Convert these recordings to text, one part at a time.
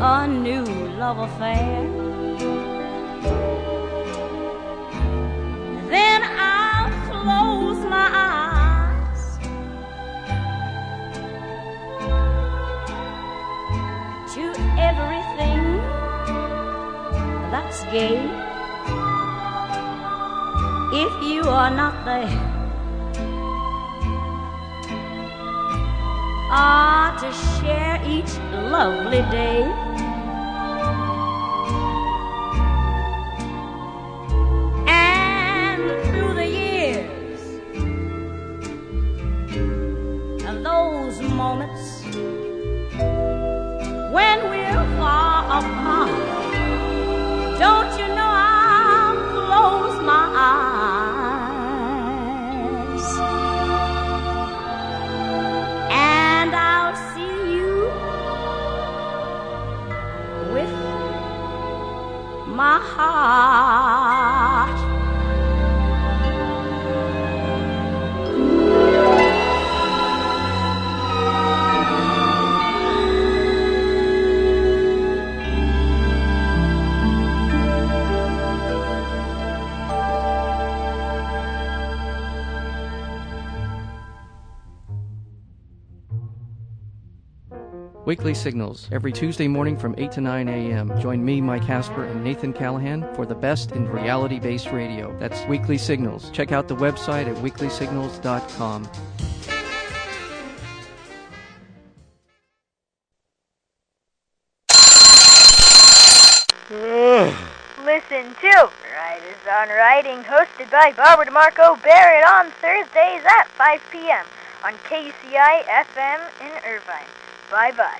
a new love affair. Then I'll close my eyes to everything that's gay. If you are not there, to share each lovely day. And through the years, and those moments when we're far apart, don't you know I'll close my eyes and I'll see you with my heart. Weekly Signals, every Tuesday morning from 8 to 9 a.m. Join me, Mike Casper, and Nathan Callahan for the best in reality-based radio. That's Weekly Signals. Check out the website at weeklysignals.com. Listen to Writers on Writing, hosted by Barbara DeMarco Barrett on Thursdays at 5 p.m. on KUCI FM in Irvine. Bye-bye.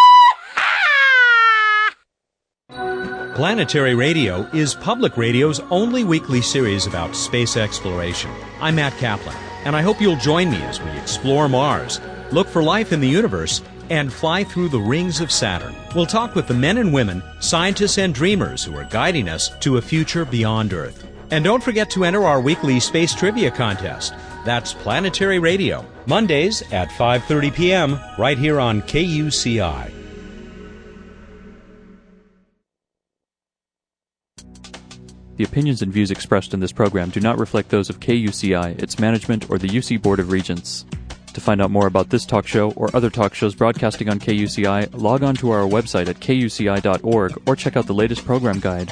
Yeah! Planetary Radio is public radio's only weekly series about space exploration. I'm Matt Kaplan, and I hope you'll join me as we explore Mars, look for life in the universe, and fly through the rings of Saturn. We'll talk with the men and women, scientists and dreamers who are guiding us to a future beyond Earth. And don't forget to enter our weekly space trivia contest. That's Planetary Radio, Mondays at 5:30 p.m. right here on KUCI. The opinions and views expressed in this program do not reflect those of KUCI, its management, or the UC Board of Regents. To find out more about this talk show or other talk shows broadcasting on KUCI, log on to our website at kuci.org or check out the latest program guide.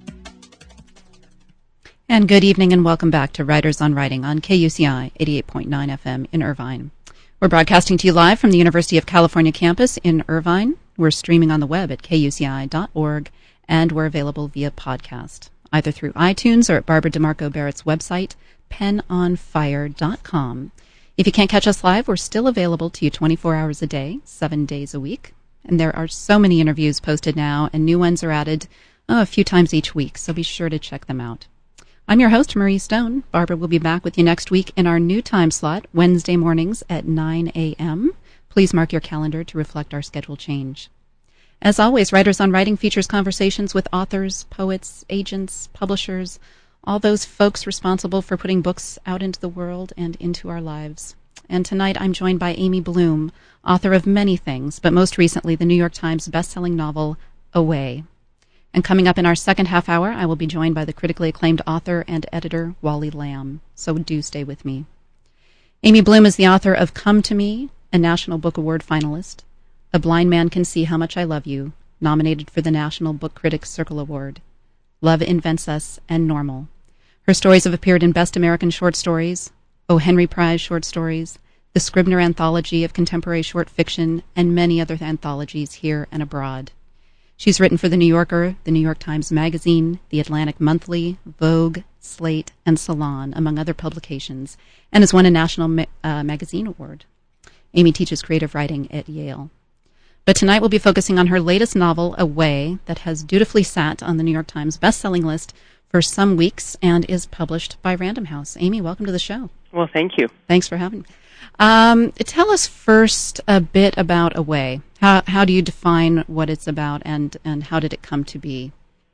And good evening and welcome back to Writers on Writing on KUCI 88.9 FM in Irvine. We're broadcasting to you live from the University of California campus in Irvine. We're streaming on the web at kuci.org and we're available via podcast, either through iTunes or at Barbara DeMarco Barrett's website, penonfire.com. If you can't catch us live, we're still available to you 24 hours a day, 7 days a week. And there are so many interviews posted now, and new ones are added a few times each week, so be sure to check them out. I'm your host, Marie Stone. Barbara will be back with you next week in our new time slot, Wednesday mornings at 9 a.m. Please mark your calendar to reflect our schedule change. As always, Writers on Writing features conversations with authors, poets, agents, publishers, all those folks responsible for putting books out into the world and into our lives. And tonight I'm joined by Amy Bloom, author of many things, but most recently the New York Times bestselling novel, Away. And coming up in our second half hour, I will be joined by the critically acclaimed author and editor, Wally Lamb. So do stay with me. Amy Bloom is the author of Come to Me, a National Book Award finalist, A Blind Man Can See How Much I Love You, nominated for the National Book Critics Circle Award, Love Invents Us, and Normal. Her stories have appeared in Best American Short Stories, O. Henry Prize Short Stories, the Scribner Anthology of Contemporary Short Fiction, and many other anthologies here and abroad. She's written for The New Yorker, The New York Times Magazine, The Atlantic Monthly, Vogue, Slate, and Salon, among other publications, and has won a National Magazine Award. Amy teaches creative writing at Yale. But tonight we'll be focusing on her latest novel, Away, that has dutifully sat on the New York Times bestselling list for some weeks and is published by Random House. Amy, welcome to the show. Well, thank you. Thanks for having me. Tell us first a bit about Away. How do you define what it's about, and how did it come to be?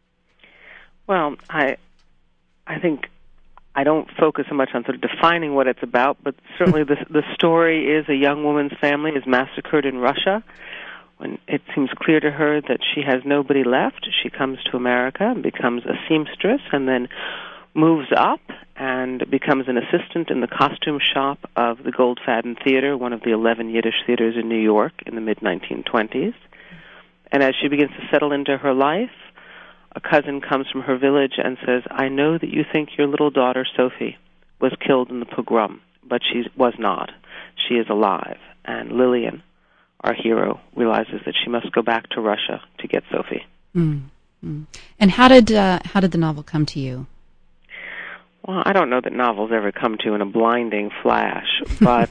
Well, I think I don't focus so much on sort of defining what it's about, but certainly the story is a young woman's family is massacred in Russia when it seems clear to her that she has nobody left, she comes to America and becomes a seamstress, and then moves up and becomes an assistant in the costume shop of the Goldfaden Theater, one of the 11 Yiddish theaters in New York in the mid-1920s. And as she begins to settle into her life, a cousin comes from her village and says, I know that you think your little daughter, Sophie, was killed in the pogrom, but she was not. She is alive. And Lillian, our hero, realizes that she must go back to Russia to get Sophie. Mm-hmm. And how did the novel come to you? Well, I don't know that novels ever come to in a blinding flash, but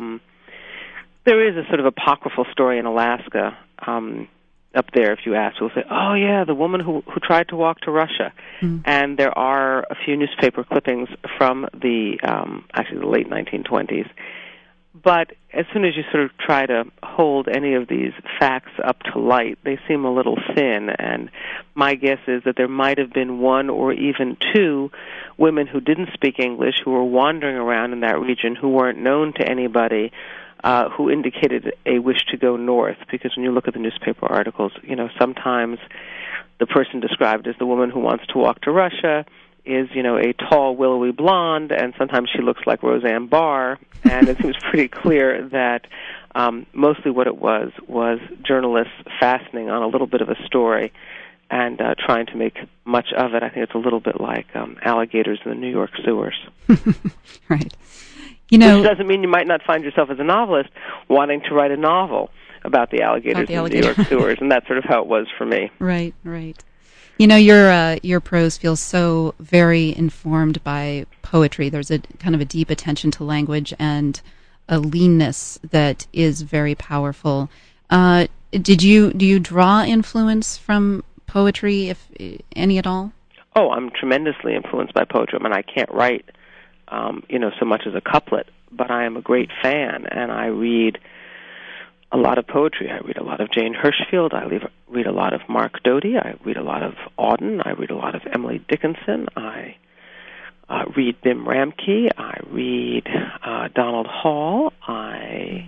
there is a sort of apocryphal story in Alaska. Up there, if you ask, we'll say, oh, yeah, the woman who tried to walk to Russia. Mm. And there are a few newspaper clippings from the late 1920s. But as soon as you sort of try to hold any of these facts up to light, they seem a little thin. And my guess is that there might have been one or even two women who didn't speak English, who were wandering around in that region, who weren't known to anybody, who indicated a wish to go north. Because when you look at the newspaper articles, sometimes the person described as the woman who wants to walk to Russia is, a tall, willowy blonde, and sometimes she looks like Roseanne Barr. And it seems pretty clear that mostly what it was journalists fastening on a little bit of a story and trying to make much of it. I think it's a little bit like alligators in the New York sewers. Right. Which doesn't mean you might not find yourself as a novelist wanting to write a novel about the alligators in the New York sewers, and that's sort of how it was for me. Right, right. Your prose feels so very informed by poetry. There's a kind of a deep attention to language and a leanness that is very powerful. Do you draw influence from poetry, if any at all? Oh, I'm tremendously influenced by poetry. I mean, I can't write so much as a couplet, but I am a great fan, and I read a lot of poetry. I read a lot of Jane Hirschfield. I read a lot of Mark Doty. I read a lot of Auden. I read a lot of Emily Dickinson. I read Bim Ramke. I read Donald Hall. I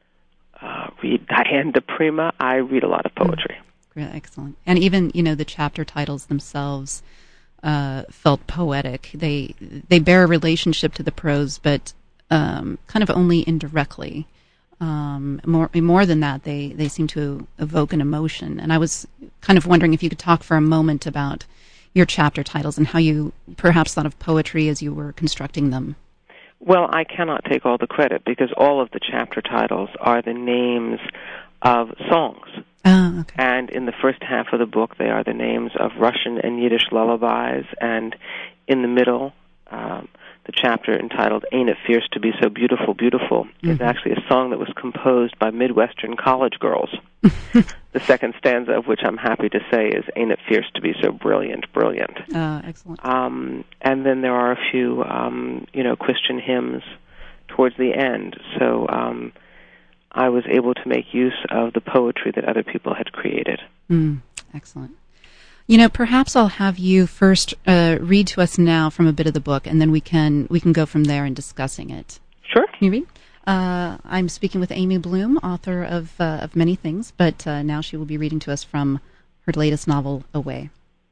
read Diane DePrima. I read a lot of poetry. Excellent. And even, the chapter titles themselves felt poetic. They bear a relationship to the prose, but kind of only indirectly. More than that, they seem to evoke an emotion. And I was kind of wondering if you could talk for a moment about your chapter titles and how you perhaps thought of poetry as you were constructing them. Well, I cannot take all the credit because all of the chapter titles are the names of songs. Oh, okay. And in the first half of the book, they are the names of Russian and Yiddish lullabies. And in the middle, the chapter entitled Ain't It Fierce to Be So Beautiful, Beautiful is actually a song that was composed by Midwestern college girls. The second stanza of which I'm happy to say is Ain't It Fierce to Be So Brilliant, Brilliant. Excellent. And then there are a few, Christian hymns towards the end. So I was able to make use of the poetry that other people had created. Excellent. Perhaps I'll have you first read to us now from a bit of the book, and then we can go from there in discussing it. Sure. Can you read? I'm speaking with Amy Bloom, author of many things, but now she will be reading to us from her latest novel, Away.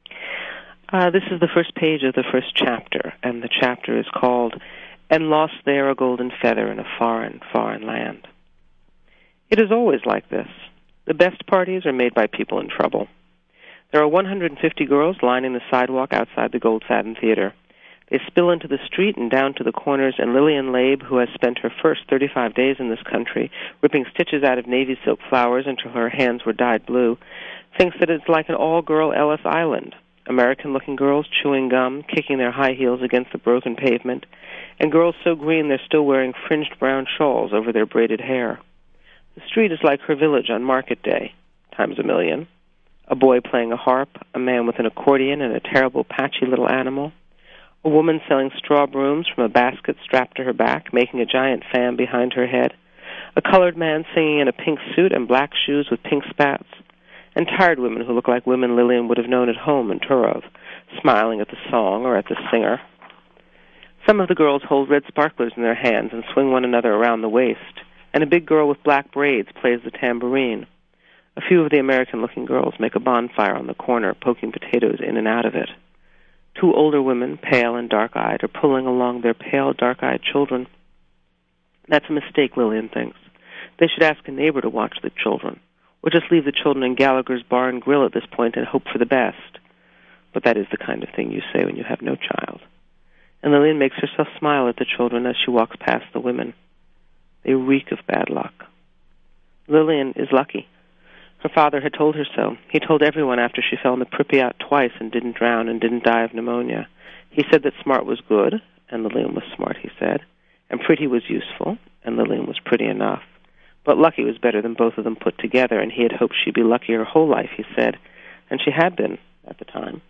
This is the first page of the first chapter, and the chapter is called And Lost There a Golden Feather in a Foreign, Foreign Land. It is always like this. The best parties are made by people in trouble. There are 150 girls lining the sidewalk outside the Goldfaden Theater. They spill into the street and down to the corners, and Lillian Labe, who has spent her first 35 days in this country ripping stitches out of navy silk flowers until her hands were dyed blue, thinks that it's like an all-girl Ellis Island. American-looking girls chewing gum, kicking their high heels against the broken pavement, and girls so green they're still wearing fringed brown shawls over their braided hair. The street is like her village on market day, times a million. A boy playing a harp, a man with an accordion and a terrible patchy little animal, a woman selling straw brooms from a basket strapped to her back, making a giant fan behind her head, a colored man singing in a pink suit and black shoes with pink spats, and tired women who look like women Lillian would have known at home in Turov, smiling at the song or at the singer. Some of the girls hold red sparklers in their hands and swing one another around the waist, and a big girl with black braids plays the tambourine. A A few of the American-looking girls make a bonfire on the corner, poking potatoes in and out of it. 2 older women, pale and dark-eyed, are pulling along their pale, dark-eyed children. That's a mistake, Lillian thinks. They should ask a neighbor to watch the children, or just leave the children in Gallagher's Bar and Grill at this point and hope for the best. But that is the kind of thing you say when you have no child. And Lillian makes herself smile at the children as she walks past the women. They reek of bad luck. Lillian is lucky. Her father had told her so. He told everyone after she fell in the Pripyat twice and didn't drown and didn't die of pneumonia. He said that smart was good, and Lillian was smart, he said, and pretty was useful, and Lillian was pretty enough. But lucky was better than both of them put together, and he had hoped she'd be lucky her whole life, he said, and she had been at the time.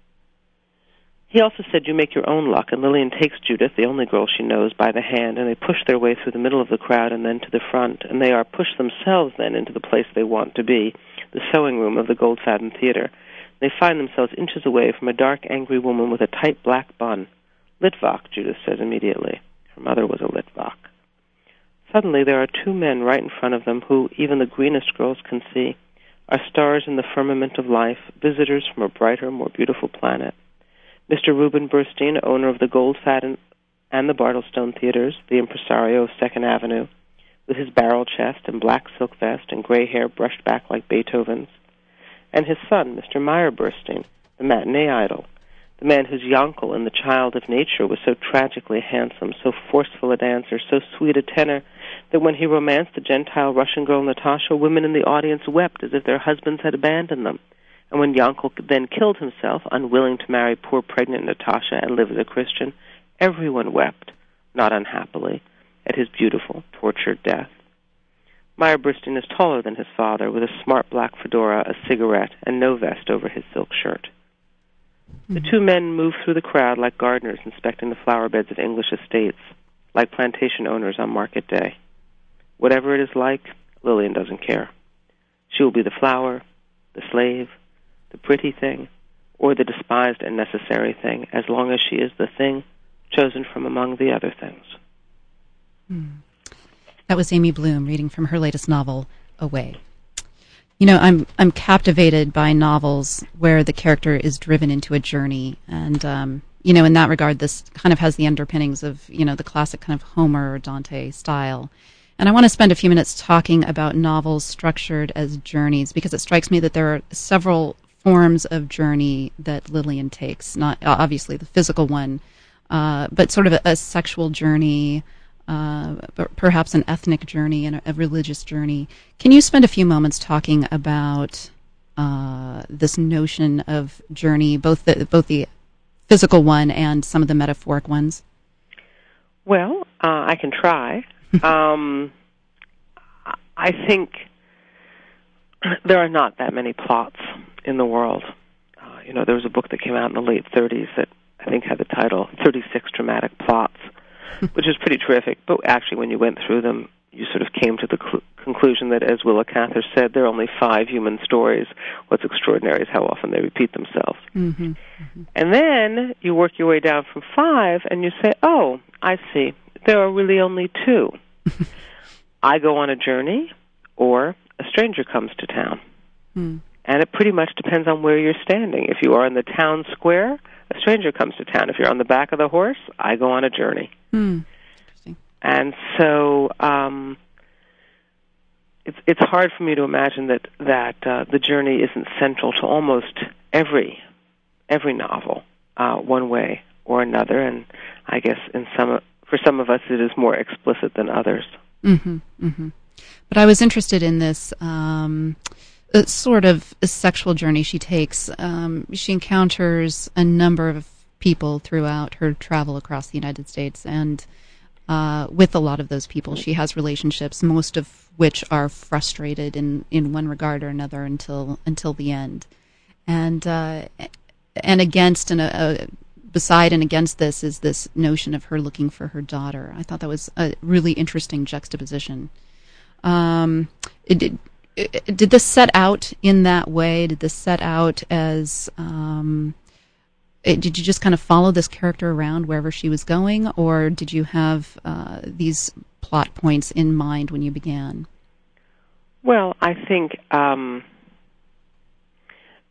He also said you make your own luck, and Lillian takes Judith, the only girl she knows, by the hand, and they push their way through the middle of the crowd and then to the front, and they are pushed themselves then into the place they want to be, the sewing room of the Goldfaden Theater. They find themselves inches away from a dark, angry woman with a tight black bun. Litvak, Judith says immediately. Her mother was a Litvak. Suddenly there are 2 men right in front of them who, even the greenest girls can see, are stars in the firmament of life, visitors from a brighter, more beautiful planet. Mr. Reuben Burstein, owner of the Goldfaden and the Bartlestone Theaters, the impresario of 2nd Avenue, with his barrel chest and black silk vest and gray hair brushed back like Beethoven's, and his son, Mr. Meyer Burstein, the matinee idol, the man whose Yankel in The Child of Nature was so tragically handsome, so forceful a dancer, so sweet a tenor, that when he romanced the Gentile Russian girl Natasha, women in the audience wept as if their husbands had abandoned them. And when Yankel then killed himself, unwilling to marry poor pregnant Natasha and live as a Christian, everyone wept, not unhappily, at his beautiful, tortured death. Meyer Burstein is taller than his father, with a smart black fedora, a cigarette, and no vest over his silk shirt. The 2 men move through the crowd like gardeners inspecting the flower beds of English estates, like plantation owners on market day. Whatever it is like, Lillian doesn't care. She will be the flower, the slave, the pretty thing, or the despised and necessary thing, as long as she is the thing chosen from among the other things. That was Amy Bloom reading from her latest novel, Away. You know, I'm captivated by novels where the character is driven into a journey, and you know, in that regard, this kind of has the underpinnings of, you know, the classic kind of Homer or Dante style. And I want to spend a few minutes talking about novels structured as journeys, because it strikes me that there are several forms of journey that Lillian takes, not obviously the physical one, but sort of a sexual journey, perhaps an ethnic journey and a religious journey. Can you spend a few moments talking about this notion of journey, both the physical one and some of the metaphoric ones? Well, I can try. I think there are not that many plots in the world. You know, there was a book that came out in the late 30s that I think had the title 36 Dramatic Plots, which is pretty terrific. But actually, when you went through them, you sort of came to the conclusion that, as Willa Cather said, there are only 5 human stories. What's extraordinary is how often they repeat themselves. Mm-hmm. Mm-hmm. And then you work your way down from 5, and you say, oh, I see. There are really only 2. I go on a journey, or a stranger comes to town. Mm. And it pretty much depends on where you're standing. If you are in the town square, a stranger comes to town. If you're on the back of the horse, I go on a journey. Mm. Interesting. And so it's hard for me to imagine that the journey isn't central to almost every novel, one way or another. And I guess for some of us, it is more explicit than others. Mm-hmm, mm-hmm. But I was interested in this sort of a sexual journey she takes. She encounters a number of people throughout her travel across the United States, and with a lot of those people, she has relationships, most of which are frustrated in one regard or another until the end. And against beside and against this is this notion of her looking for her daughter. I thought that was a really interesting juxtaposition. Did this set out in that way? Did this set out as... did you just kind of follow this character around wherever she was going, or did you have these plot points in mind when you began? Well, I think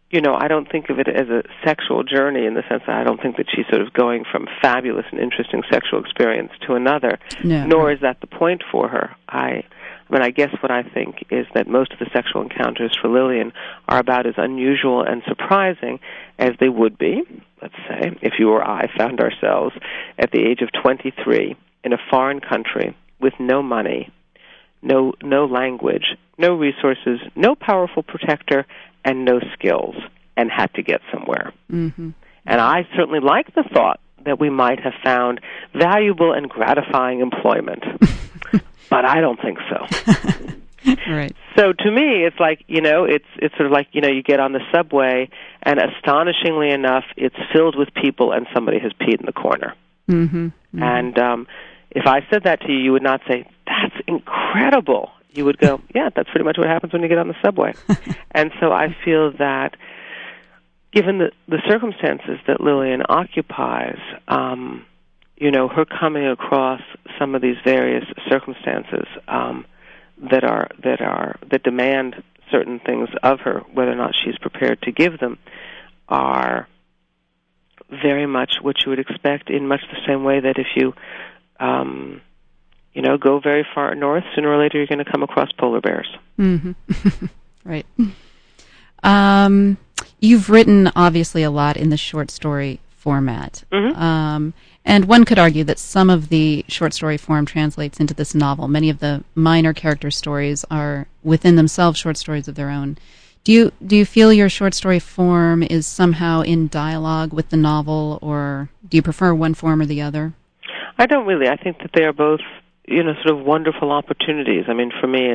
I don't think of it as a sexual journey in the sense that I don't think that she's sort of going from fabulous and interesting sexual experience to another, nor is that the point for her. I guess what I think is that most of the sexual encounters for Lillian are about as unusual and surprising as they would be, let's say, if you or I found ourselves at the age of 23 in a foreign country with no money, no language, no resources, no powerful protector, and no skills, and had to get somewhere. Mm-hmm. And I certainly like the thought that we might have found valuable and gratifying employment. But I don't think so. Right. So to me, it's like, it's sort of like, you get on the subway, and astonishingly enough, it's filled with people, and somebody has peed in the corner. Mm-hmm. Mm-hmm. And if I said that to you, you would not say, that's incredible. You would go, yeah, that's pretty much what happens when you get on the subway. And so I feel that given the circumstances that Lillian occupies, her coming across some of these various circumstances that demand certain things of her, whether or not she's prepared to give them, are very much what you would expect in much the same way that if you, go very far north, sooner or later you're going to come across polar bears. Mm-hmm. Right. You've written, obviously, a lot in the short story format. Mm-hmm. And one could argue that some of the short story form translates into this novel. Many of the minor character stories are within themselves short stories of their own. Do you feel your short story form is somehow in dialogue with the novel, or do you prefer one form or the other? I don't really. I think that they are both, sort of wonderful opportunities. I mean, for me,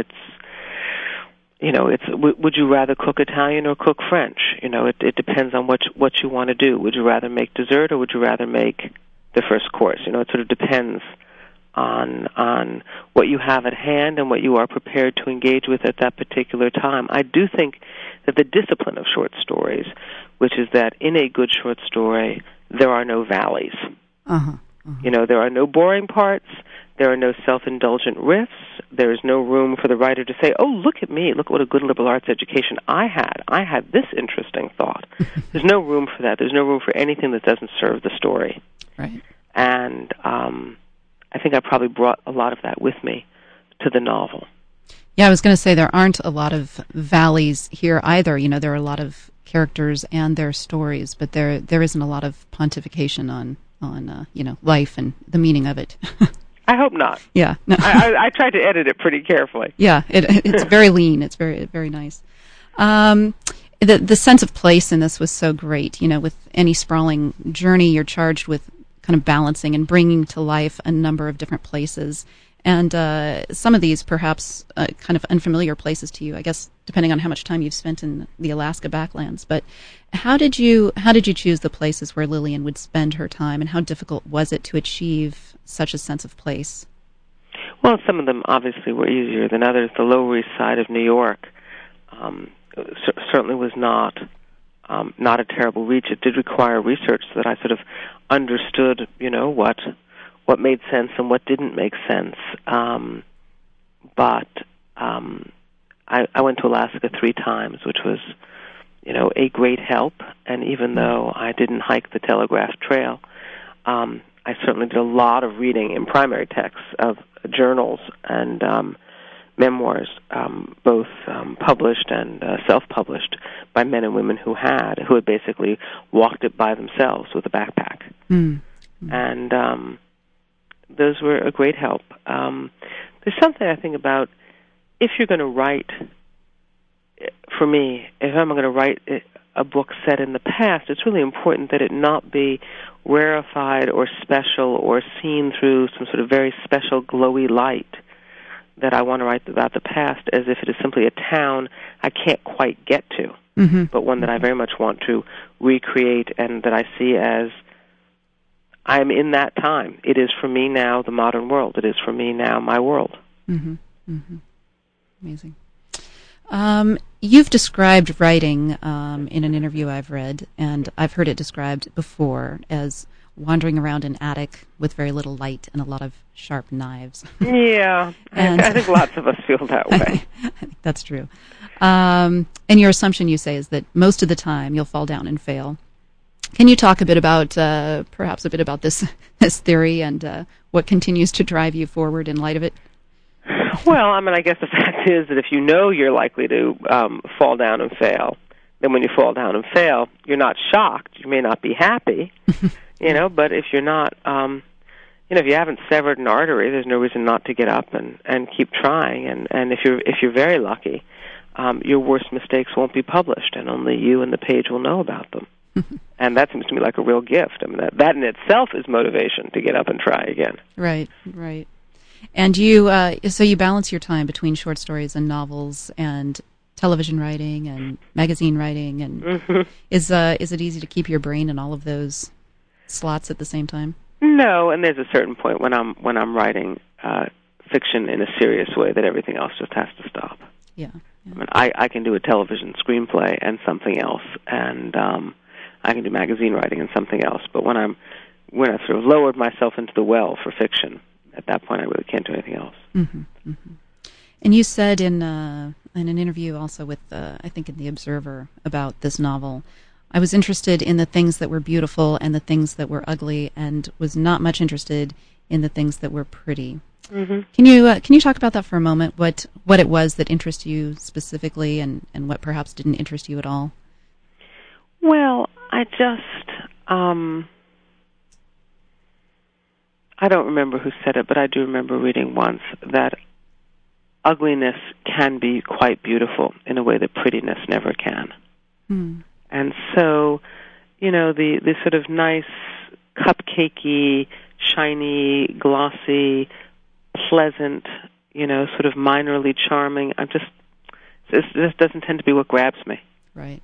would you rather cook Italian or cook French? It depends on what you want to do. Would you rather make dessert, or would you rather make the first course? It sort of depends on what you have at hand and what you are prepared to engage with at that particular time. I do think that the discipline of short stories, which is that in a good short story, there are no valleys. Uh-huh. Uh-huh. There are no boring parts. There are no self-indulgent riffs. There is no room for the writer to say, oh, look at me. Look what a good liberal arts education I had. I had this interesting thought. There's no room for that. There's no room for anything that doesn't serve the story. Right. And I think I probably brought a lot of that with me to the novel. Yeah, I was going to say there aren't a lot of valleys here either. There are a lot of characters and their stories, but there isn't a lot of pontification on life and the meaning of it. I hope not. Yeah. No. I tried to edit it pretty carefully. Yeah, it's very lean. It's very, very nice. The sense of place in this was so great. With any sprawling journey, you're charged with kind of balancing and bringing to life a number of different places. And some of these perhaps kind of unfamiliar places to you, I guess, depending on how much time you've spent in the Alaska backlands. But how did you choose the places where Lillian would spend her time, and how difficult was it to achieve such a sense of place? Well, some of them obviously were easier than others. The Lower East Side of New York certainly was not a terrible reach. It did require research so that I sort of understood, what made sense and what didn't make sense. But I went to Alaska 3 times, which was, a great help. And even though I didn't hike the Telegraph Trail, I certainly did a lot of reading in primary texts of journals and memoirs, both published and self-published by men and women who had basically walked it by themselves with a backpack. Mm. And those were a great help. There's something I think about if you're going to write, for me, if I'm going to write a book set in the past, it's really important that it not be rarefied or special or seen through some sort of very special glowy light, that I want to write about the past as if it is simply a town I can't quite get to, but one that I very much want to recreate and that I see as I'm in that time. It is for me now the modern world. It is for me now my world. Mm-hmm. Mm-hmm. Amazing. You've described writing in an interview I've read, and I've heard it described before as wandering around an attic with very little light and a lot of sharp knives. Yeah, and I think lots of us feel that way. I think that's true. And your assumption, you say, is that most of the time you'll fall down and fail. Can you talk a bit about, perhaps a bit about this theory and what continues to drive you forward in light of it? Well, I mean, I guess the fact is that if you know you're likely to fall down and fail, then when you fall down and fail, you're not shocked. You may not be happy, but if you're not, if you haven't severed an artery, there's no reason not to get up and keep trying. And if you're very lucky, your worst mistakes won't be published, and only you and the page will know about them. And that seems to me like a real gift. I mean, that in itself is motivation to get up and try again. Right. And you, so you balance your time between short stories and novels and television writing and magazine writing, and is it easy to keep your brain in all of those slots at the same time? No, and there's a certain point when I'm writing fiction in a serious way that everything else just has to stop. Yeah. I mean, I can do a television screenplay and something else, and I can do magazine writing and something else. But when I've sort of lowered myself into the well for fiction, at that point I really can't do anything else. And you said in an interview also with, I think in The Observer, about this novel, I was interested in the things that were beautiful and the things that were ugly, and was not much interested in the things that were pretty. Can you talk about that for a moment? What it was that interested you specifically, and what perhaps didn't interest you at all? Well, I just I don't remember who said it, but I do remember reading once that ugliness can be quite beautiful in a way that prettiness never can. And so, the sort of nice, cupcakey, shiny, glossy, pleasant, sort of minorly charming, this doesn't tend to be what grabs me. Right.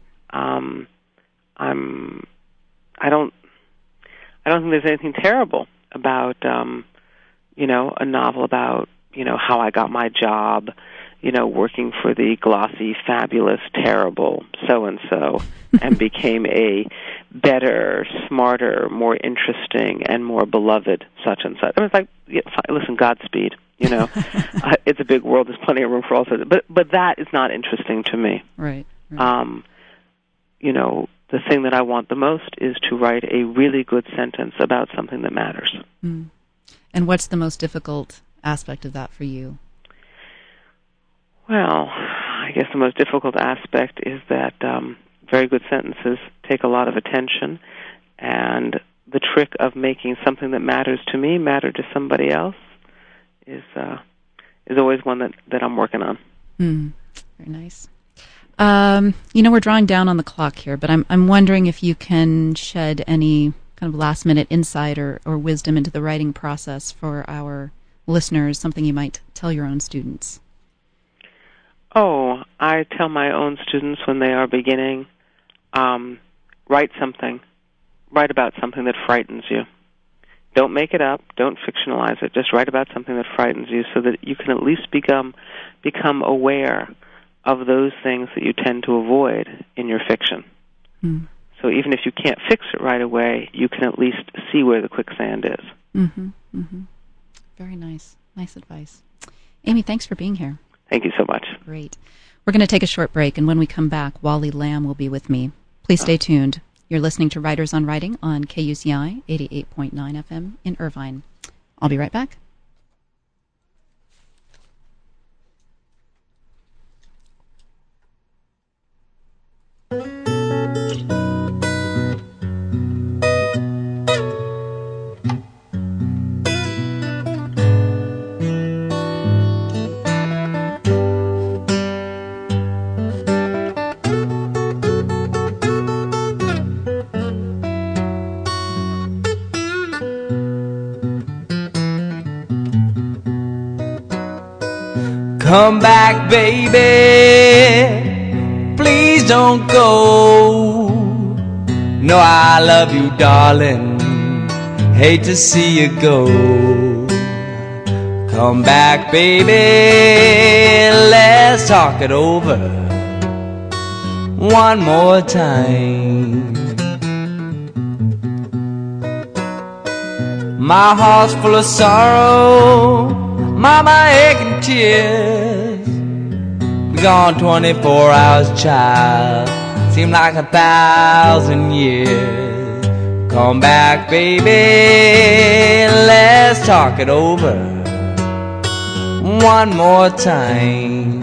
I don't think there's anything terrible about, a novel about, how I got my job, working for the glossy, fabulous, terrible so-and-so, and became a better, smarter, more interesting, and more beloved such-and-such. I mean, it's like, listen, Godspeed, it's a big world, there's plenty of room for all sorts of, but that is not interesting to me. Right. The thing that I want the most is to write a really good sentence about something that matters. And what's the most difficult aspect of that for you? Well, I guess the most difficult aspect is that very good sentences take a lot of attention, and the trick of making something that matters to me matter to somebody else is always one that I'm working on. Very nice. We're drawing down on the clock here, but I'm wondering if you can shed any kind of last-minute insight or wisdom into the writing process for our listeners, something you might tell your own students. Oh, I tell my own students when they are beginning, write about something that frightens you. Don't make it up. Don't fictionalize it. Just write about something that frightens you so that you can at least become aware of those things that you tend to avoid in your fiction. So even if you can't fix it right away, you can at least see where the quicksand is. Very nice. Nice advice. Amy, thanks for being here. Thank you so much. Great. We're going to take a short break, and when we come back, Wally Lamb will be with me. Please stay tuned. You're listening to Writers on Writing on KUCI 88.9 FM in Irvine. I'll be right back. Come back, baby, please don't go. No, I love you, darling, hate to see you go. Come back, baby, let's talk it over one more time. My heart's full of sorrow, my aching tears. gone 24 hours, child. Seem like 1,000 years. Come back, baby, let's talk it over one more time.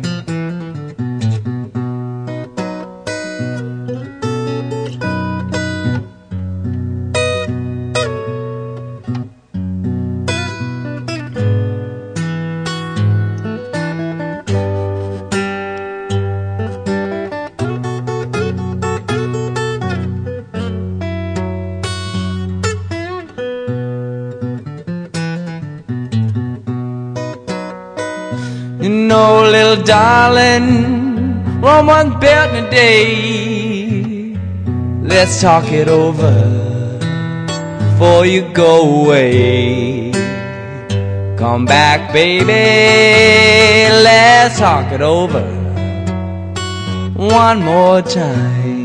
You know, little darling, Rome was built in a day. Let's talk it over before you go away. Come back, baby, let's talk it over one more time.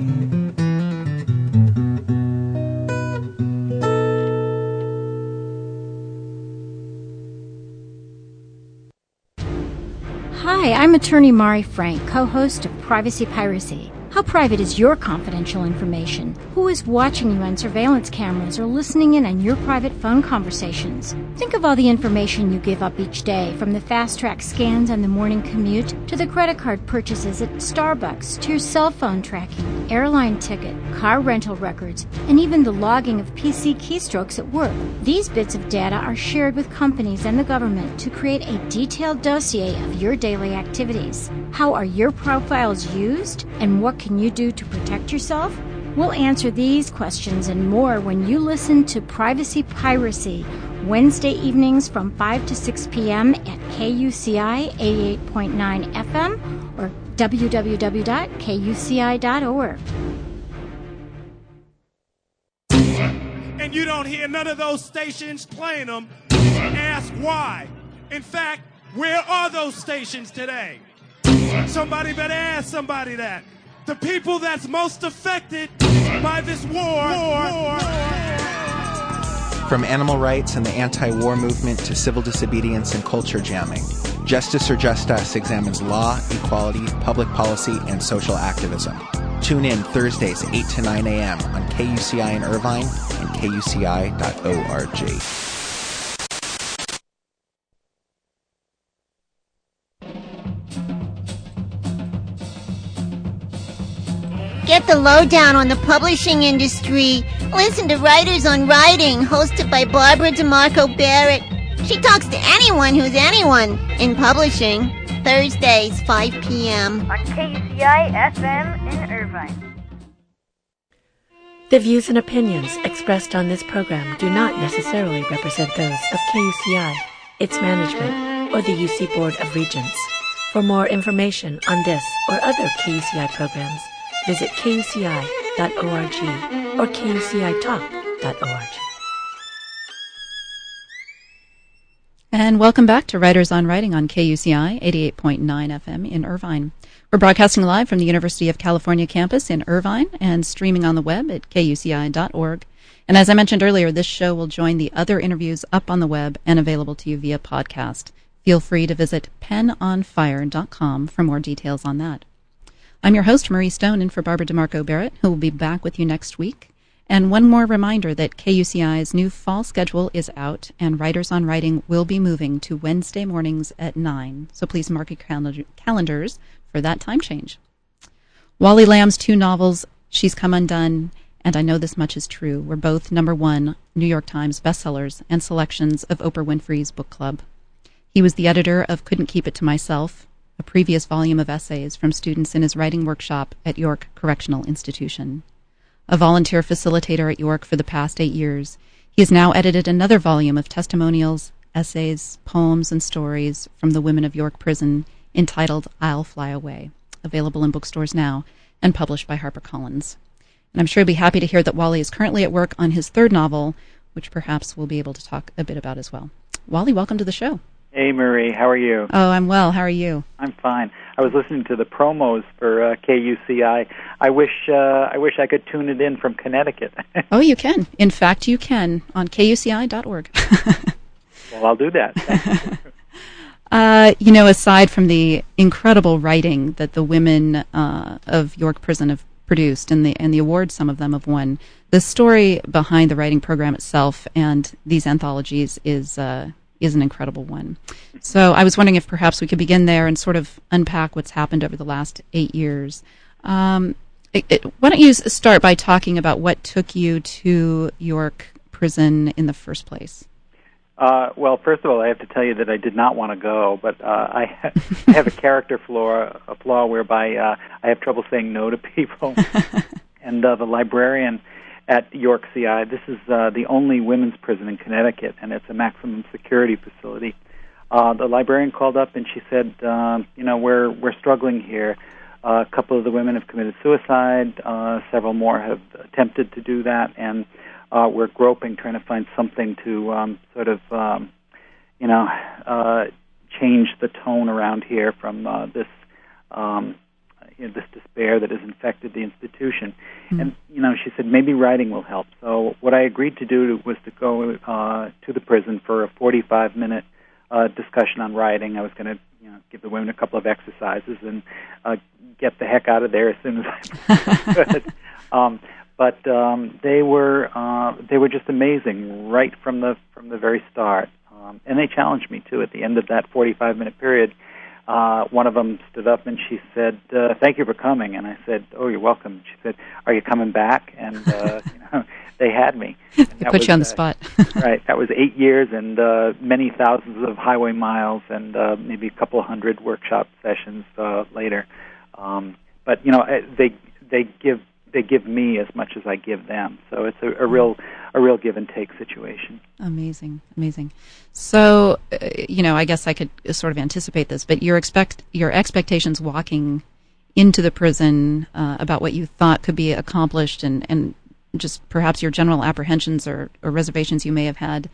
Hi, I'm attorney Mari Frank, co-host of Privacy Piracy. How private is your confidential information? Who is watching you on surveillance cameras or listening in on your private phone conversations? Think of all the information you give up each day, from the fast-track scans on the morning commute to the credit card purchases at Starbucks to your cell phone tracking, airline ticket, car rental records, and even the logging of PC keystrokes at work. These bits of data are shared with companies and the government to create a detailed dossier of your daily activities. How are your profiles used, and what can you do to protect yourself? We'll answer these questions and more when you listen to Privacy Piracy, Wednesday evenings from 5 to 6 p.m. at KUCI 88.9 FM or www.kuci.org. And you don't hear none of those stations playing them. Ask why. In fact, where are those stations today? Somebody better ask somebody that. The people that's most affected by this war. From animal rights and the anti-war movement to civil disobedience and culture jamming, Justice or Just Us examines law, equality, public policy, and social activism. Tune in Thursdays 8 to 9 a.m. on KUCI in Irvine and KUCI.org. Get the lowdown on the publishing industry. Listen to Writers on Writing, hosted by Barbara DeMarco Barrett. She talks to anyone who's anyone in publishing. Thursdays, 5 p.m. on KUCI FM in Irvine. The views and opinions expressed on this program do not necessarily represent those of KUCI, its management, or the UC Board of Regents. For more information on this or other KUCI programs, visit kuci.org or kucitalk.org. And welcome back to Writers on Writing on KUCI 88.9 FM in Irvine. We're broadcasting live from the University of California campus in Irvine and streaming on the web at kuci.org. And as I mentioned earlier, this show will join the other interviews up on the web and available to you via podcast. Feel free to visit penonfire.com for more details on that. I'm your host, Marie Stone, in for Barbara DeMarco Barrett, who will be back with you next week. And one more reminder that KUCI's new fall schedule is out, and Writers on Writing will be moving to Wednesday mornings at 9. So please mark your calendars for that time change. Wally Lamb's two novels, She's Come Undone and I Know This Much Is True, were both #1 New York Times bestsellers and selections of Oprah Winfrey's book club. He was the editor of Couldn't Keep It to Myself, a previous volume of essays from students in his writing workshop at York Correctional Institution. A volunteer facilitator at York for the past 8 years, he has now edited another volume of testimonials, essays, poems, and stories from the women of York Prison entitled I'll Fly Away, available in bookstores now and published by HarperCollins. And I'm sure you'll be happy to hear that Wally is currently at work on his third novel, which perhaps we'll be able to talk a bit about as well. Wally, welcome to the show. Hey, Marie, how are you? Oh, I'm well. How are you? I'm fine. I was listening to the promos for KUCI. I wish I could tune it in from Connecticut. Oh, you can. In fact, you can on KUCI.org. Well, I'll do that. Aside from the incredible writing that the women of York Prison have produced and the awards some of them have won, the story behind the writing program itself and these anthologies is an incredible one. So I was wondering if perhaps we could begin there and sort of unpack what's happened over the last 8 years. Why don't you start by talking about what took you to York Prison in the first place? Well, first of all, I have to tell you that I did not want to go, but I have a character flaw whereby I have trouble saying no to people. And the librarian at York CI, this is the only women's prison in Connecticut, and it's a maximum security facility. The librarian called up and she said, we're struggling here. A couple of the women have committed suicide. Several more have attempted to do that, and we're groping, trying to find something to change the tone around here from this despair that has infected the institution. Mm-hmm. And, she said maybe writing will help. So what I agreed to do was to go to the prison for a 45-minute discussion on writing. I was going to give the women a couple of exercises and get the heck out of there as soon as I could. But they were just amazing right from the very start, and they challenged me too. At the end of that 45-minute period, one of them stood up and she said, "Thank you for coming." And I said, "Oh, you're welcome." She said, "Are you coming back?" And they had me. They put you on the spot. Right. That was 8 years and many thousands of highway miles and maybe a couple of hundred workshop sessions later. But they give me as much as I give them, so it's a real give and take situation. Amazing. So, I guess I could sort of anticipate this, but your expectations walking into the prison about what you thought could be accomplished, and just perhaps your general apprehensions or reservations you may have had,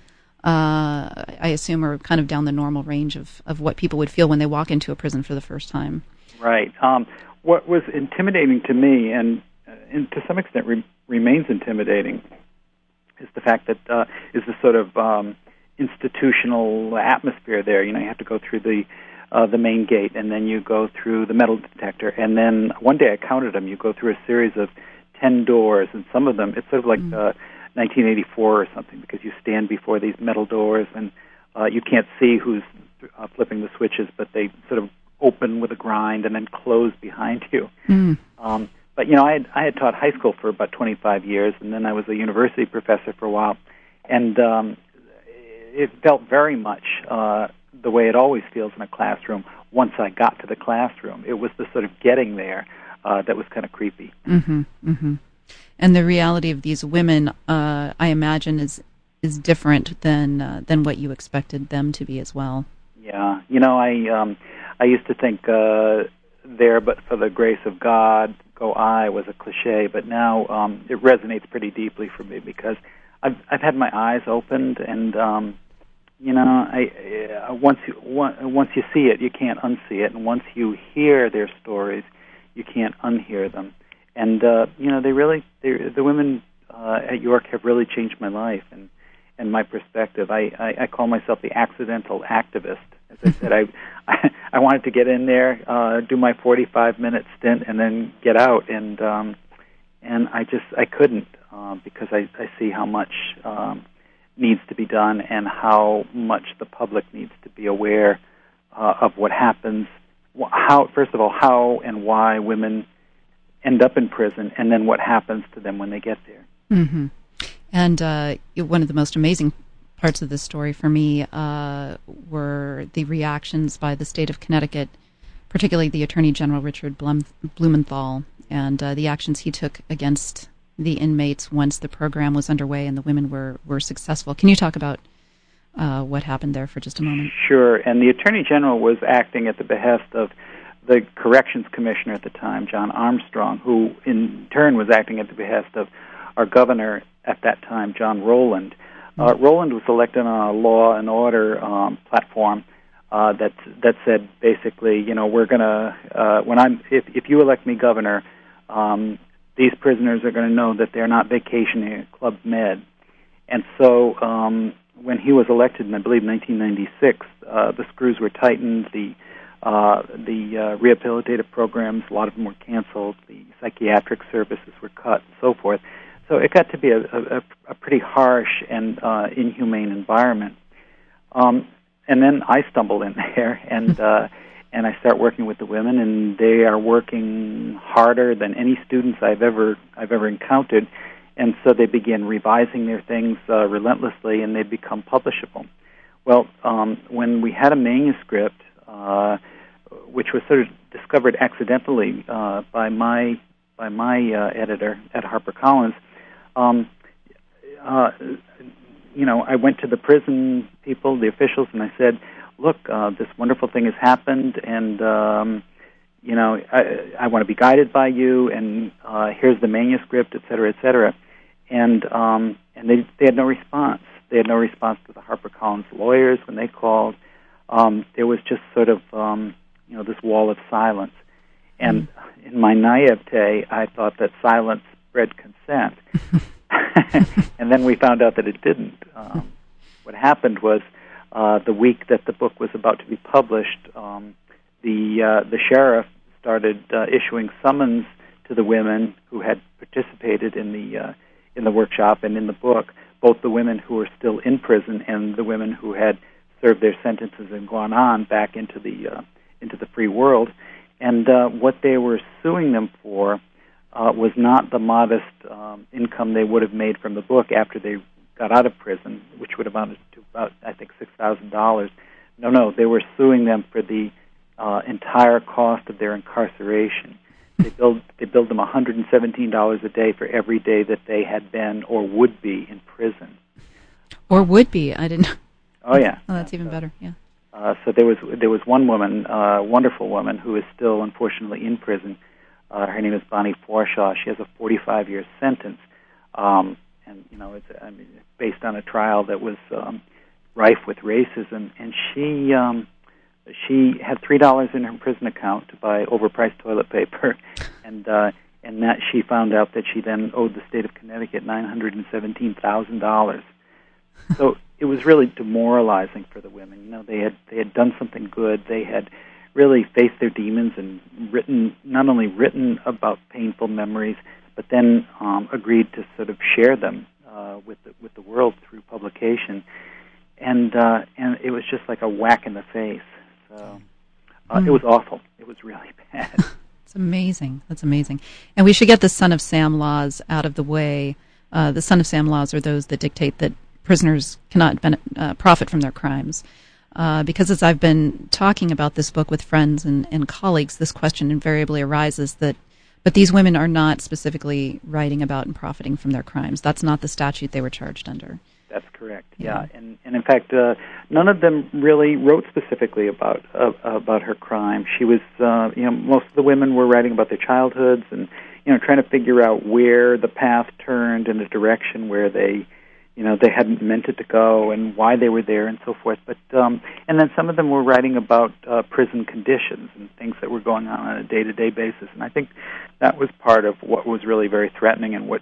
I assume are kind of down the normal range of what people would feel when they walk into a prison for the first time. Right. What was intimidating to me, and to some extent remains intimidating, is the fact that is the sort of institutional atmosphere there. You have to go through the main gate, and then you go through the metal detector, and then one day I counted them. You go through a series of 10 doors, and some of them, it's sort of like 1984 or something, because you stand before these metal doors, and you can't see who's flipping the switches, but they sort of open with a grind and then close behind you. But, I had taught high school for about 25 years, and then I was a university professor for a while, and it felt very much the way it always feels in a classroom once I got to the classroom. It was the sort of getting there that was kind of creepy. Mm-hmm, mm-hmm. And the reality of these women, I imagine, is different than what you expected them to be as well. Yeah. I used to think there, but for the grace of God, go I was a cliche, but now it resonates pretty deeply for me because I've had my eyes opened, and once you see it, you can't unsee it, and once you hear their stories, you can't unhear them. And the women at York have really changed my life and my perspective. I call myself the accidental activist. As I said, I wanted to get in there, do my 45-minute stint, and then get out, and I couldn't because I see how much needs to be done and how much the public needs to be aware of what happens. First of all, how and why women end up in prison, and then what happens to them when they get there. Mm-hmm. And one of the most amazing parts of this story for me were the reactions by the state of Connecticut, particularly the Attorney General Richard Blumenthal, and the actions he took against the inmates once the program was underway and the women were successful. Can you talk about what happened there for just a moment? Sure. And the Attorney General was acting at the behest of the Corrections Commissioner at the time, John Armstrong, who in turn was acting at the behest of our governor at that time, John Rowland. Rowland was elected on a law and order platform that said basically, we're going to if you elect me governor, these prisoners are going to know that they're not vacationing at Club Med. And so when he was elected in, I believe, 1996, the screws were tightened. The rehabilitative programs, a lot of them were canceled. The psychiatric services were cut, and so forth. So it got to be a pretty harsh and inhumane environment. And then I stumbled in there, and I start working with the women, and they are working harder than any students I've ever encountered. And so they begin revising their things relentlessly, and they become publishable. Well, when we had a manuscript, which was sort of discovered accidentally by my editor at HarperCollins, I went to the prison people, the officials, and I said, "Look, this wonderful thing has happened, and I want to be guided by you, and here's the manuscript, et cetera, and they had no response. They had no response to the HarperCollins lawyers when they called. There was just sort of this wall of silence, and in my naivete, I thought that silence bred consent, and then we found out that it didn't. What happened was, the week that the book was about to be published, the sheriff started issuing summons to the women who had participated in the workshop and in the book, both the women who were still in prison and the women who had served their sentences and gone on back into the free world. And what they were suing them for was not the modest income they would have made from the book after they got out of prison, which would have amounted to about, I think, $6,000. No, they were suing them for the entire cost of their incarceration. They billed them $117 a day for every day that they had been or would be in prison. Or would be? I didn't. Oh yeah. Oh, that's even better. Yeah. So there was one woman, a wonderful woman, who is still unfortunately in prison. Her name is Bonnie Forshaw. She has a 45-year sentence, and it's based on a trial that was rife with racism. And she had $3 in her prison account to buy overpriced toilet paper, and that she found out that she then owed the state of Connecticut $917,000. So it was really demoralizing for the women. They had done something good. They had really faced their demons and not only written about painful memories, but then agreed to sort of share them with the world through publication. And it was just like a whack in the face. So it was awful. It was really bad. It's amazing. That's amazing. And we should get the Son of Sam laws out of the way. The Son of Sam laws are those that dictate that prisoners cannot profit from their crimes. Because as I've been talking about this book with friends and colleagues, this question invariably arises but these women are not specifically writing about and profiting from their crimes. That's not the statute they were charged under. That's correct. Yeah. And in fact, none of them really wrote specifically about her crime. She was, most of the women were writing about their childhoods and trying to figure out where the path turned in a direction where they hadn't meant it to go and why they were there and so forth. But and then some of them were writing about prison conditions and things that were going on a day-to-day basis. And I think that was part of what was really very threatening and what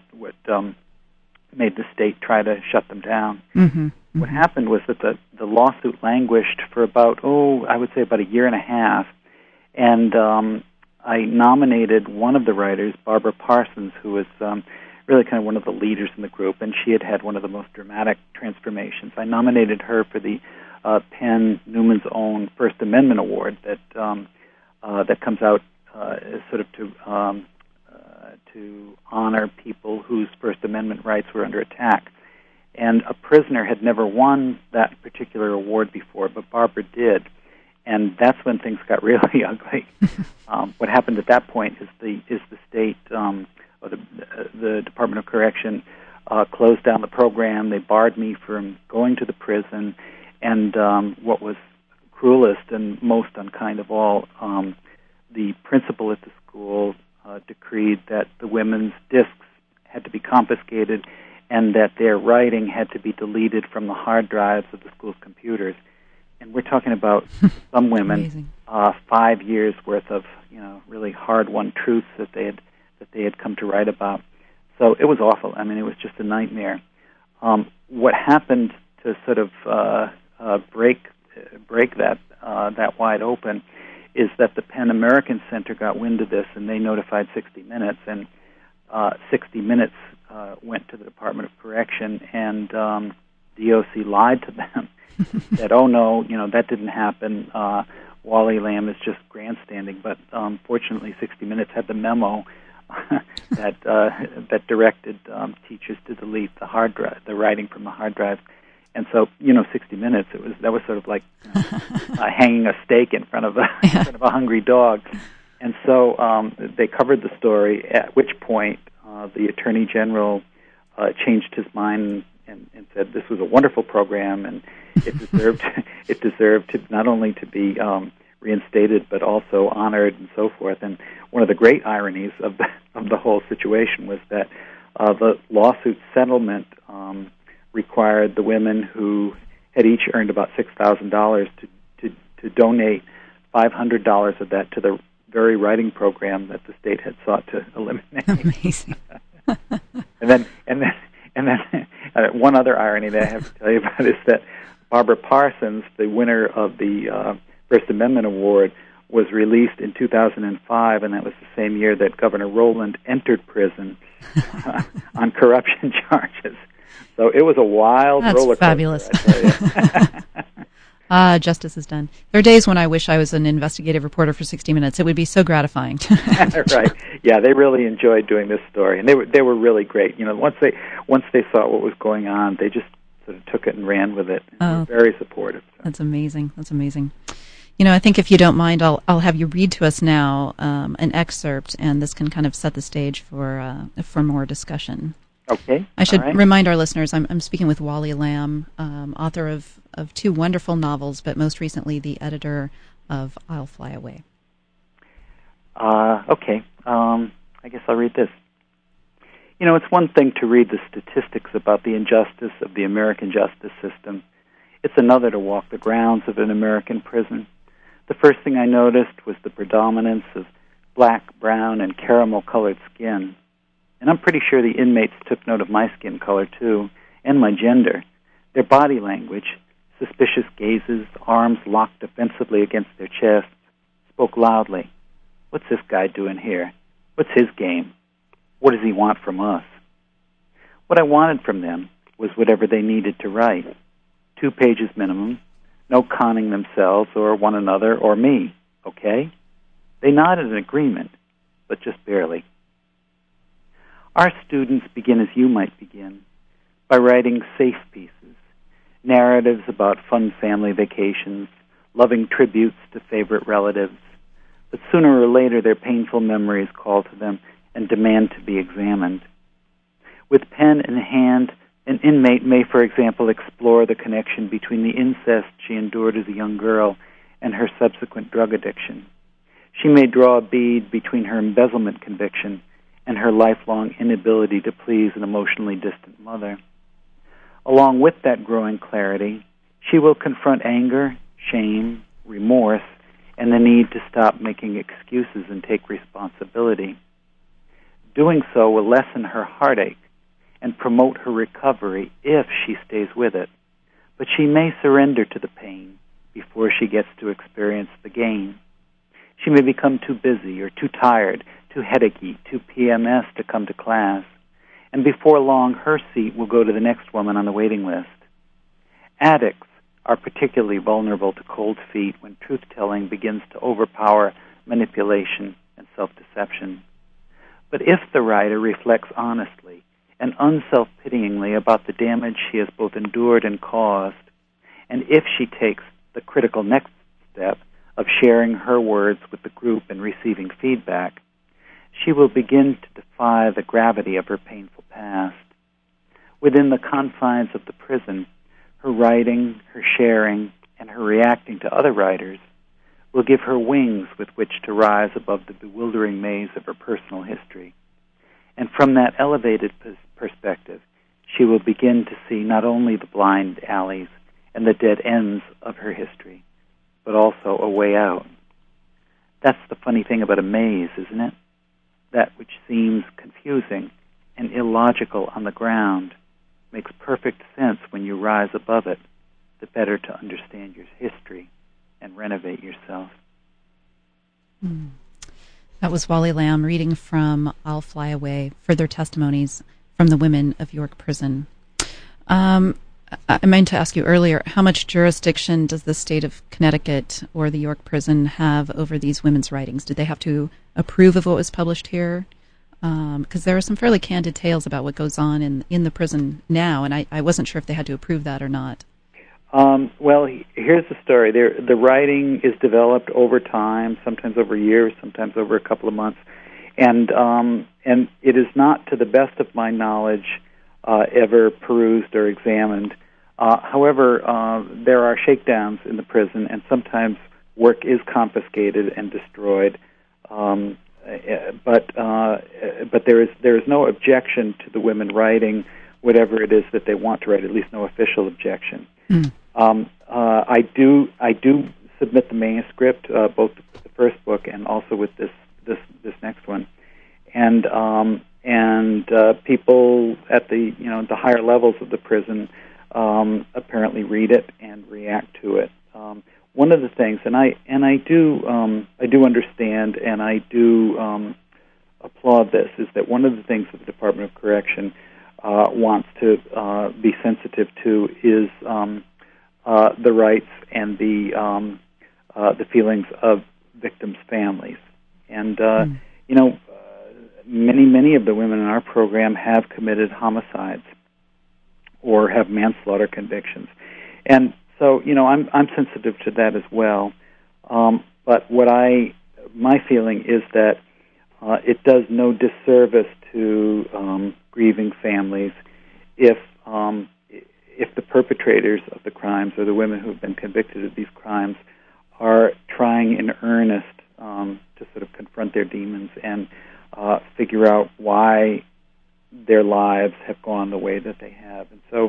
made the state try to shut them down. Mm-hmm. What happened was that the lawsuit languished for about a year and a half, and I nominated one of the writers, Barbara Parsons, who was really kind of one of the leaders in the group, and she had one of the most dramatic transformations. I nominated her for the Penn Newman's Own First Amendment Award that comes out sort of to honor people whose First Amendment rights were under attack. And a prisoner had never won that particular award before, but Barbara did. And that's when things got really ugly. What happened at that point is the state, or the Department of Correction, closed down the program. They barred me from going to the prison. And what was cruelest and most unkind of all, the principal at the school decreed that the women's discs had to be confiscated and that their writing had to be deleted from the hard drives of the school's computers. And we're talking about some women, 5 years worth of really hard-won truths that they had come to write about. So it was awful. I mean, it was just a nightmare. What happened to sort of break that wide open is that the PEN American Center got wind of this, and they notified 60 Minutes, and 60 Minutes went to the Department of Correction, and DOC lied to them, said, "Oh no, that didn't happen. Wally Lamb is just grandstanding." But fortunately, 60 Minutes had the memo that directed teachers to delete the hard drive, the writing from the hard drive. And so, 60 Minutes, that was sort of like hanging a steak in front of a hungry dog. And so they covered the story, at which point the Attorney General changed his mind and said this was a wonderful program, and it deserved to not only to be reinstated but also honored and so forth. And one of the great ironies of the whole situation was that the lawsuit settlement required the women who had each earned about $6,000 to donate $500 of that to the very writing program that the state had sought to eliminate. Amazing. and then one other irony that I have to tell you about is that Barbara Parsons, the winner of the First Amendment Award, was released in 2005, and that was the same year that Governor Rowland entered prison on corruption charges. So it was a wild roller coaster. Fabulous. Justice is done. There are days when I wish I was an investigative reporter for 60 Minutes. It would be so gratifying. Right. Yeah, they really enjoyed doing this story, and they were really great. Once they saw what was going on, they just sort of took it and ran with it. They were very supportive. So. That's amazing. That's amazing. I think if you don't mind, I'll have you read to us now an excerpt, and this can kind of set the stage for more discussion. Okay. I should remind our listeners, I'm speaking with Wally Lamb, author of two wonderful novels, but most recently the editor of I'll Fly Away. Okay. I guess I'll read this. It's one thing to read the statistics about the injustice of the American justice system. It's another to walk the grounds of an American prison. The first thing I noticed was the predominance of black, brown, and caramel-colored skin. And I'm pretty sure the inmates took note of my skin color, too, and my gender. Their body language, suspicious gazes, arms locked defensively against their chests, spoke loudly. What's this guy doing here? What's his game? What does he want from us? What I wanted from them was whatever they needed to write. 2 pages minimum, no conning themselves or one another or me, okay? They nodded in agreement, but just barely. Our students begin as you might begin, by writing safe pieces, narratives about fun family vacations, loving tributes to favorite relatives. But sooner or later, their painful memories call to them and demand to be examined. With pen in hand, an inmate may, for example, explore the connection between the incest she endured as a young girl and her subsequent drug addiction. She may draw a bead between her embezzlement conviction and her lifelong inability to please an emotionally distant mother. Along with that growing clarity, she will confront anger, shame, remorse, and the need to stop making excuses and take responsibility. Doing so will lessen her heartache and promote her recovery if she stays with it. But she may surrender to the pain before she gets to experience the gain. She may become too busy or too tired, too headachy, too PMS to come to class, and before long her seat will go to the next woman on the waiting list. Addicts are particularly vulnerable to cold feet when truth-telling begins to overpower manipulation and self-deception. But if the writer reflects honestly and unself-pityingly about the damage she has both endured and caused, and if she takes the critical next step of sharing her words with the group and receiving feedback, she will begin to defy the gravity of her painful past. Within the confines of the prison, her writing, her sharing, and her reacting to other writers will give her wings with which to rise above the bewildering maze of her personal history. And from that elevated perspective, she will begin to see not only the blind alleys and the dead ends of her history, but also a way out. That's the funny thing about a maze, isn't it? That which seems confusing and illogical on the ground makes perfect sense when you rise above it, the better to understand your history and renovate yourself. That was Wally Lamb reading from I'll Fly Away, Further Testimonies from the Women of York Prison. I meant to ask you earlier, how much jurisdiction does the state of Connecticut or the York Prison have over these women's writings? Did they have to approve of what was published here? Because there are some fairly candid tales about what goes on in the prison now, and I wasn't sure if they had to approve that or not. Well, here's the story. The writing is developed over time, sometimes over years, sometimes over a couple of months, and it is not, to the best of my knowledge, ever perused or examined. However, there are shakedowns in the prison, and sometimes work is confiscated and destroyed. But there is no objection to the women writing whatever it is that they want to write. At least no official objection. I do submit the manuscript, both the first book and also with this next one, and people at the higher levels of the prison apparently read it and react to it. One of the things, and I do understand, and I do applaud this, is that one of the things that the Department of Correction wants to be sensitive to is the rights and the feelings of victims' families, and many of the women in our program have committed homicides or have manslaughter convictions, and so I'm sensitive to that as well. But my feeling is that it does no disservice to grieving families if the perpetrators of the crimes or the women who have been convicted of these crimes are trying in earnest to sort of confront their demons and figure out why their lives have gone the way that they have. And so,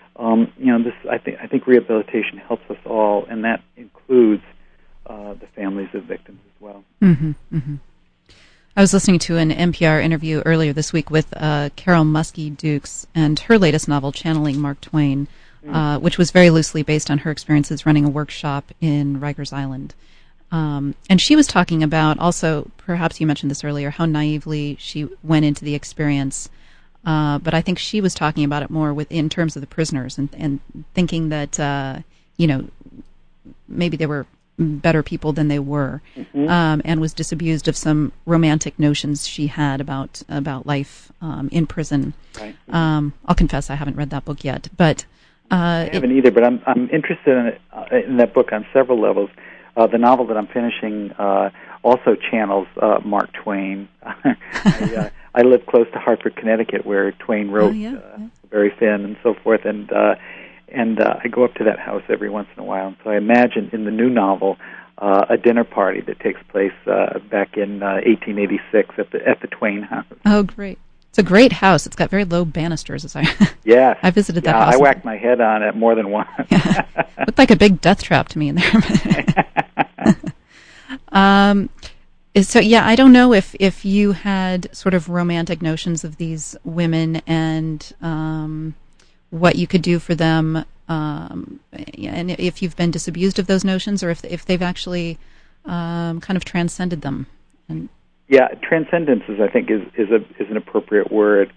I think rehabilitation helps us all, and that includes the families of victims as well. Mm-hmm, mm-hmm. I was listening to an NPR interview earlier this week with Carol Muskie Dukes and her latest novel, Channeling Mark Twain, which was very loosely based on her experiences running a workshop in Rikers Island. And she was talking about also, perhaps you mentioned this earlier, how naively she went into the experience. But I think she was talking about it more in terms of the prisoners and thinking that, maybe they were better people than they were, and was disabused of some romantic notions she had about life in prison. Right. I'll confess I haven't read that book yet, but I haven't either. But I'm interested in that book on several levels. The novel that I'm finishing also channels Mark Twain. I live close to Hartford, Connecticut, where Twain wrote Barry Finn and so forth, and I go up to that house every once in a while. And so I imagine in the new novel a dinner party that takes place back in 1886 at the Twain house. Oh, great! It's a great house. It's got very low banisters. Yes, I visited that house. I whacked my head on it more than once. Looked like a big death trap to me in there. So I don't know if you had sort of romantic notions of these women and what you could do for them, and if you've been disabused of those notions, or if they've actually kind of transcended them. And transcendence I think is an appropriate word.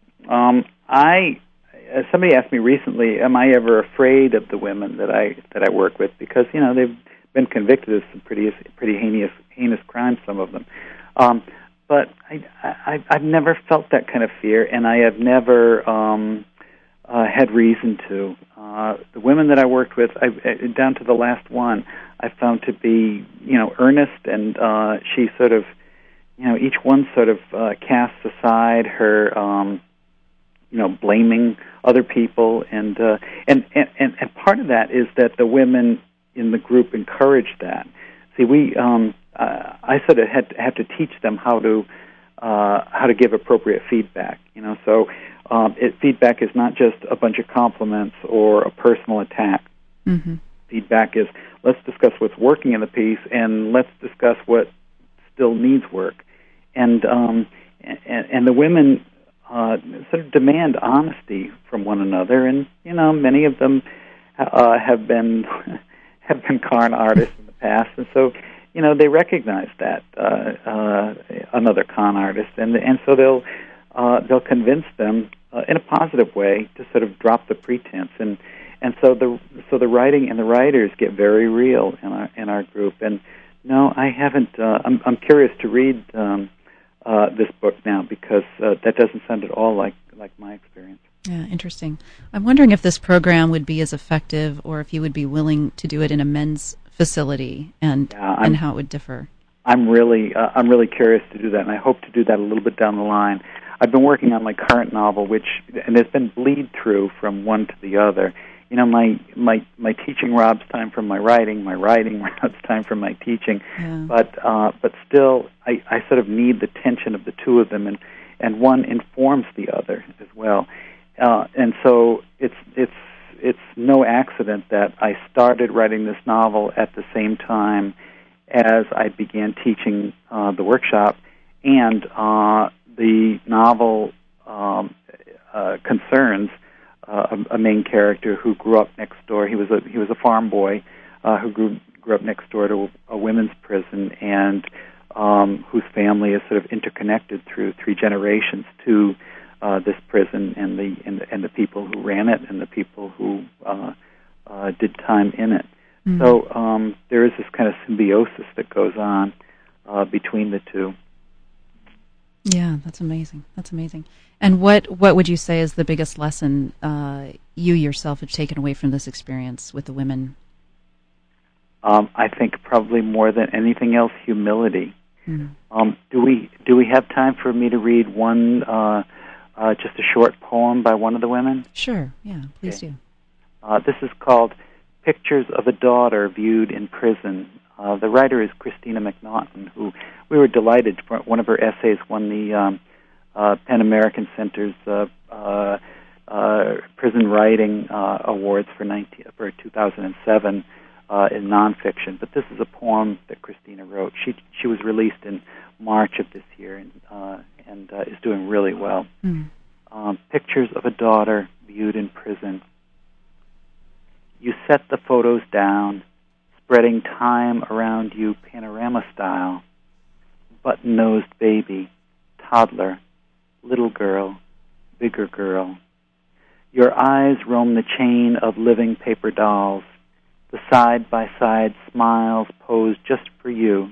Somebody asked me recently, am I ever afraid of the women that I work with, because they've been convicted of some pretty heinous crimes, some of them. But I've never felt that kind of fear, and I have never had reason to. The women that I worked with, down to the last one, I found to be earnest, and she sort of each one sort of casts aside her blaming other people, and part of that is that the women in the group encouraged that. See, I sort of have to teach them how to give appropriate feedback. So feedback is not just a bunch of compliments or a personal attack. Mm-hmm. Feedback is, let's discuss what's working in the piece, and let's discuss what still needs work. And the women sort of demand honesty from one another, and many of them have been con artists in the past, and so they recognize that another con artist, and so they'll convince them in a positive way to sort of drop the pretense, and so the writing and the writers get very real in our group. And no, I haven't. I'm curious to read this book now, because that doesn't sound at all like my experience. Yeah, interesting. I'm wondering if this program would be as effective, or if you would be willing to do it in a men's facility, and how it would differ. I'm really curious to do that, and I hope to do that a little bit down the line. I've been working on my current novel, and there's been bleed through from one to the other. My teaching robs time from my writing robs time from my teaching. Yeah. But still, I sort of need the tension of the two of them, and one informs the other as well. And so it's no accident that I started writing this novel at the same time as I began teaching the workshop, and the novel concerns a main character who grew up next door. He was a farm boy who grew up next door to a women's prison, and whose family is sort of interconnected through 3 generations to this prison, and the people who ran it, and the people who did time in it. Mm-hmm. So there is this kind of symbiosis that goes on between the two. Yeah, that's amazing. And what would you say is the biggest lesson you yourself have taken away from this experience with the women? I think probably more than anything else, humility. Mm-hmm. Do we have time for me to read one, just a short poem by one of the women? Sure. Yeah, please do. This is called "Pictures of a Daughter Viewed in Prison." The writer is Christina McNaughton, who we were delighted. One of her essays won the PEN American Center's Prison Writing Awards for 2007 in nonfiction. But this is a poem that Christina wrote. She was released in March of this year, and is doing really well. Mm. Pictures of a daughter viewed in prison. You set the photos down, spreading time around you panorama style. Button-nosed baby, toddler, little girl, bigger girl. Your eyes roam the chain of living paper dolls, the side-by-side smiles posed just for you.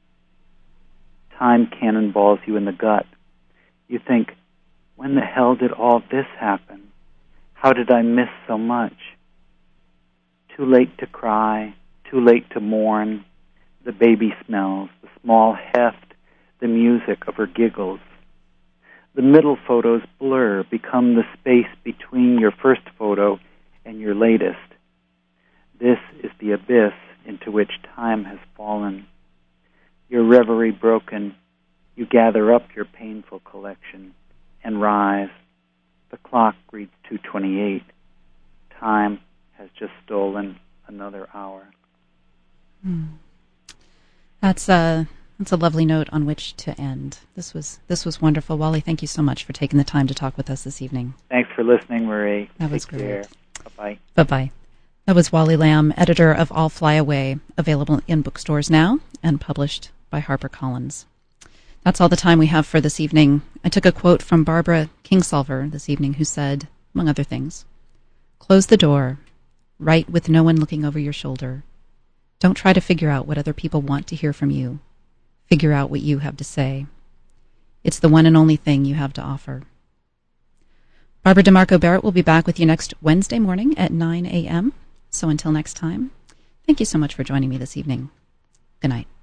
Time cannonballs you in the gut. You think, when the hell did all this happen? How did I miss so much? Too late to cry, too late to mourn. The baby smells, the small heft, the music of her giggles. The middle photos blur, become the space between your first photo and your latest. This is the abyss into which time has fallen. Your reverie broken, you gather up your painful collection and rise. The clock reads 2:28. Time has just stolen another hour. That's a lovely note on which to end. This was wonderful. Wally, thank you so much for taking the time to talk with us this evening. Thanks for listening, Marie. That was great. Care. Bye-bye. Bye-bye. That was Wally Lamb, editor of I'll Fly Away, available in bookstores now and published by HarperCollins. That's all the time we have for this evening. I took a quote from Barbara Kingsolver this evening, who said, among other things, "Close the door. Write with no one looking over your shoulder. Don't try to figure out what other people want to hear from you. Figure out what you have to say. It's the one and only thing you have to offer." Barbara DeMarco Barrett will be back with you next Wednesday morning at 9 a.m. So until next time, thank you so much for joining me this evening. Good night.